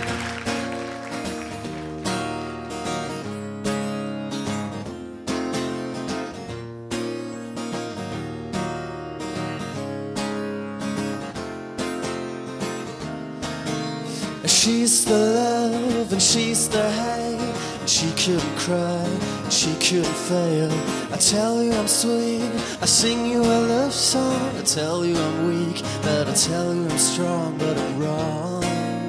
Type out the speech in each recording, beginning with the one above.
She's the love and she's the hate. She couldn't cry, she couldn't fail. I tell you I'm sweet, I sing you a love song. I tell you I'm weak, but I tell you I'm strong. But I'm wrong,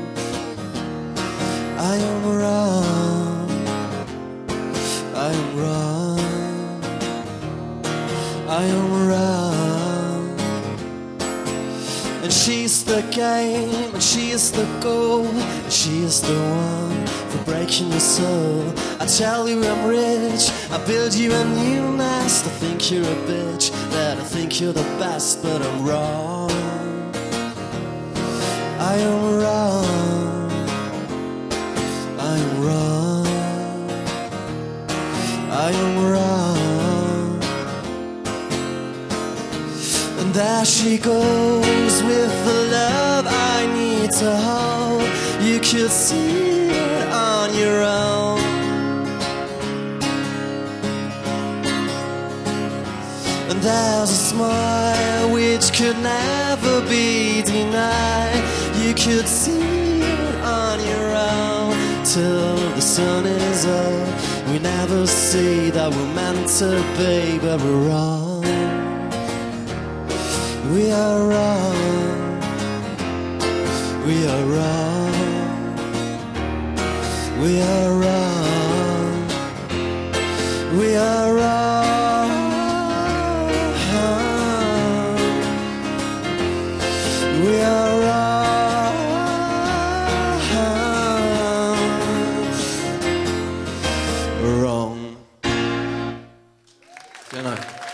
I am wrong, I am wrong, I am wrong. And she's the game, and she is the goal, and she is the one for breaking your soul. I tell you I'm rich, I build you a new nest. I think you're a bitch, that I think you're the best. But I'm wrong, I am wrong, I am wrong, I am wrong. And there she goes with the love I need to hold. You could see it on your own. And there's a smile which could never be denied. You could see it on your own till the sun is up. We never see that we're meant to be, but we're wrong. We are wrong, we are wrong, we are wrong, we are wrong, we are wrong. Wrong. Good night.